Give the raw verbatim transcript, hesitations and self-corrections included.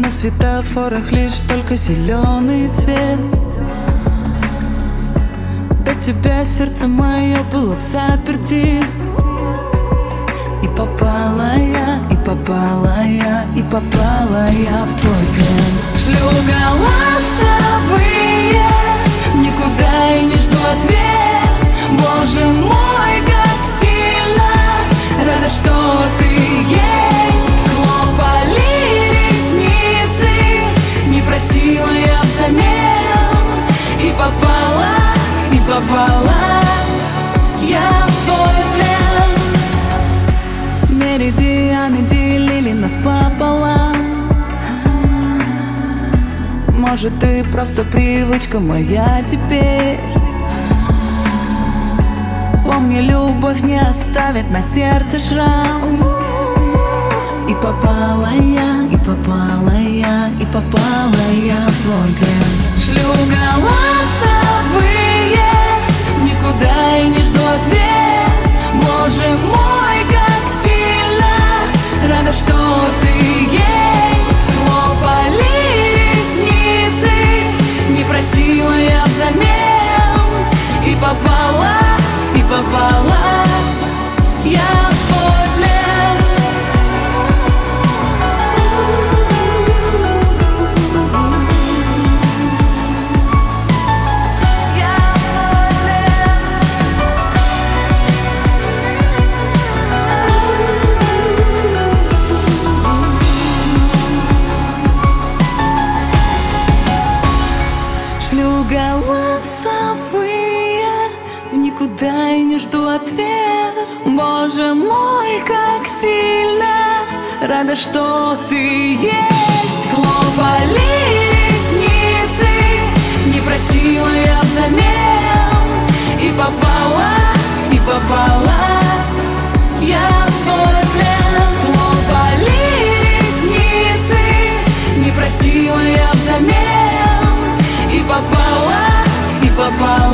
На светофорах лишь только зеленый свет. До тебя сердце мое было в заперти. И попала я, и попала я, и попала я в твой плен. Шлю голосовые, никуда и не жду ответ. Боже мой, как сильно рада, что ты есть. Хлопали ресницы, не просила я взамен. И попала, и попала я в твой плен. Меридианы делили нас пополам. Может, ты просто привычка моя теперь. Помни, любовь не оставит на сердце шрам. И попала я, и попала я, и попала я в твой плен. Шлю голосовые, никуда и не жду ответ. Боже мой, как сильно рада, что ты есть. Хлопали ресницы, не просила я взамен. И попала, и попала я в твой плен. Шлю голосовые, в никуда и не жду ответ. Боже мой, как сильно рада, что ты есть. Хлопали ресницы, не просила я взамен. И попала, и попала я в твой плен. Хлопали ресницы, не просила я взамен. И попала, и попала